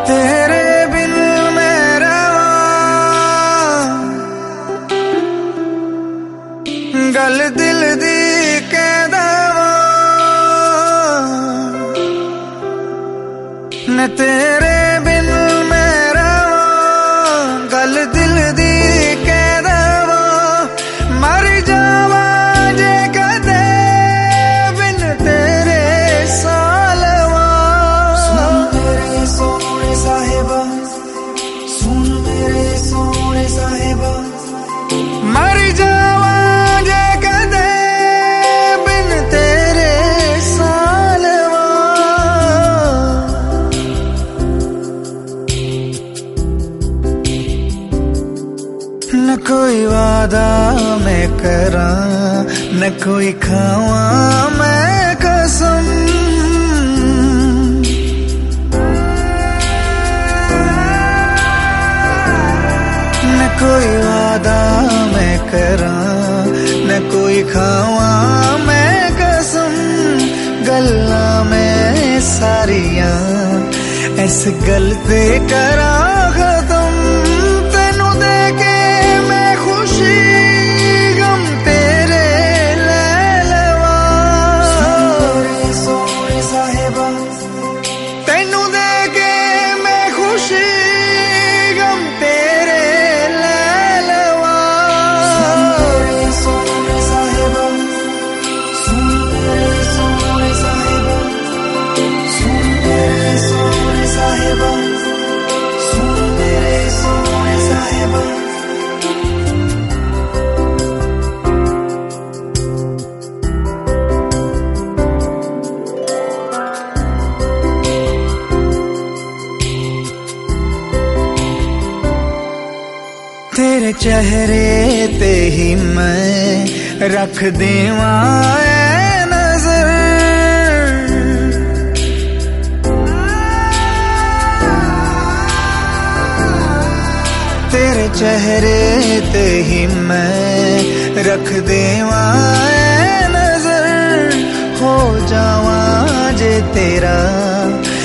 तेरे बिन मैं रवा, गल दिल दी के दवा न। तेरे बिन मैं रवा, गल दिल दी के दवा, मर जावा जे कदे बिन तेरे सालवा। सुन मेरे सोने साहिबा, सुन मेरे सोने साहिबा, मर जावा जे कदे बिन तेरे सालवा। न कोई वादा मैं करा, न कोई खावा मैं कसम, न कोई वादा मैं करा, न कोई खावा मैं कसम। गल्ला में सारिया इस गल ते करा खत्म, तेनू दे के मैं खुशी गम तेरे ले लवा। सोने सोने साहिबा, तेनू दे के मैं खुशी गम तेरे ले लवा। सोने सोने साहिबा, सुन मेरे सोने साहिबा, सुन मेरे सोने साहिबा, सुन मेरे सोने साहिबा। तेरे चेहरे ते ही मैं रख देवा ऐ नजर, तेरे चेहरे ते ही मैं रख देवा ऐ नजर। हो जावा जे तेरा